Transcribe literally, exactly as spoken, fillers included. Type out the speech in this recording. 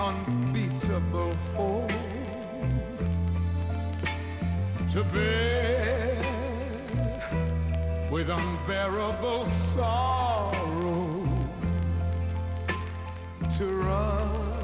unbeatable foe to bear with unbearable sorrow, to run